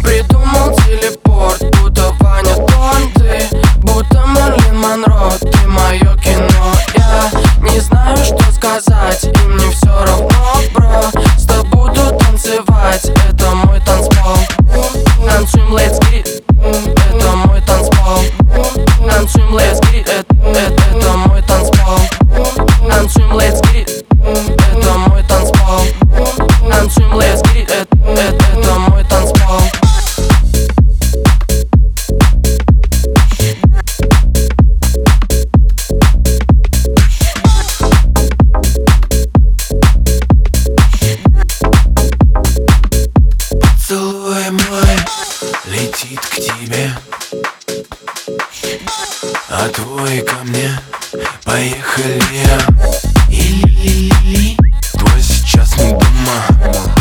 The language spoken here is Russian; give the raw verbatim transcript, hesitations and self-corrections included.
Придумал телепорт, будто Ваня Дон. Ты будто Мерлин Монро, ты мое кино. Я не знаю, что сказать, и мне все равно, бро. С тобой буду танцевать, это мой танцпол. Танцуем, let's get it, это мой танцпол. Танцуем, let's get it, это, это мой танцпол. Танцуем, let's get it, это мой танцпол. Танцуем, let's get it, это, это мой танцпол. Поцелуй мой летит к тебе, а твой ко мне. Поехали. Или-ли-ли, твой сейчас не дома.